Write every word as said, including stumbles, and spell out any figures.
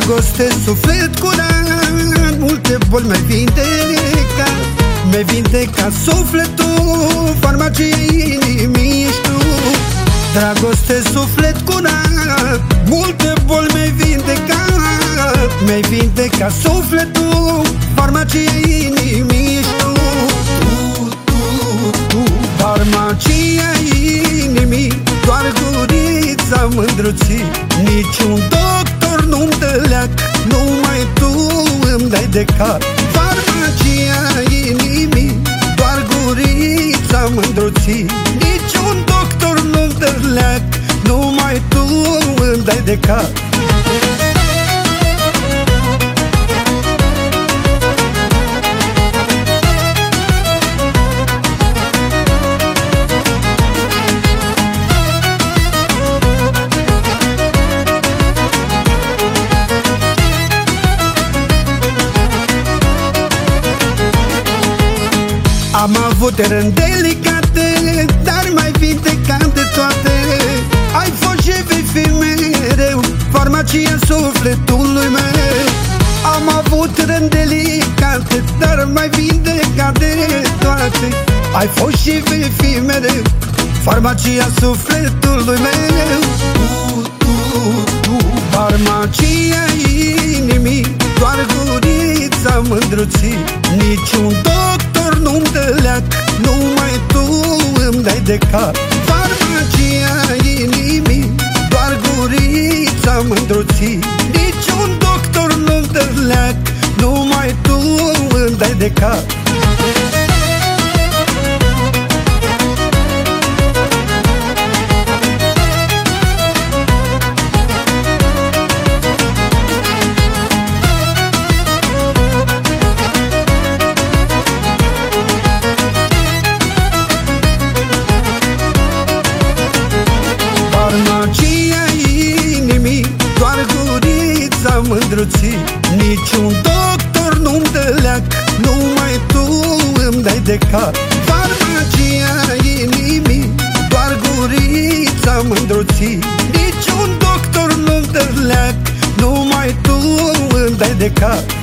Dragoste, suflet curat, multe boli mi-ai vindecat. Mi-ai vindecat sufletul, farmacia inimii ești tu. Dragoste, suflet curat, multe boli mi-ai vindecat. Mi-ai vindecat sufletul, farmacia inimii ești tu. Tu, tu, tu, farmacia inimii, doar gurița mândruții. Niciun doctor nu-mi dă leac, numai tu îmi dai de cap. Farmacia inimii, doar gurița mândruții. Niciun doctor nu-mi dă leac, numai tu îmi dai de cap. Am avut rând delicate, dar mai vindecat de toate. Ai fost și vei fi mereu farmacia sufletului meu. Am avut rând delicate, dar mai vindecat de toate. Ai fost și vei fi mereu farmacia sufletului meu. Tu, tu, tu, farmacia inimii, doar gurița mândruții. Niciun doctor nu-mi dă leac, numai tu îmi dai de cap. Farmacia inimii, doar gurița mândruții. Niciun doctor nu-mi dă leac, numai tu îmi dai de cap. Farmacia inimii, doar gurița mândruții. Niciun doctor nu-mi dă leac, numai tu îmi dai de cap. Farmacia inimii, doar gurița mândruții. Niciun doctor nu-mi dă leac, numai tu îmi dai de cap.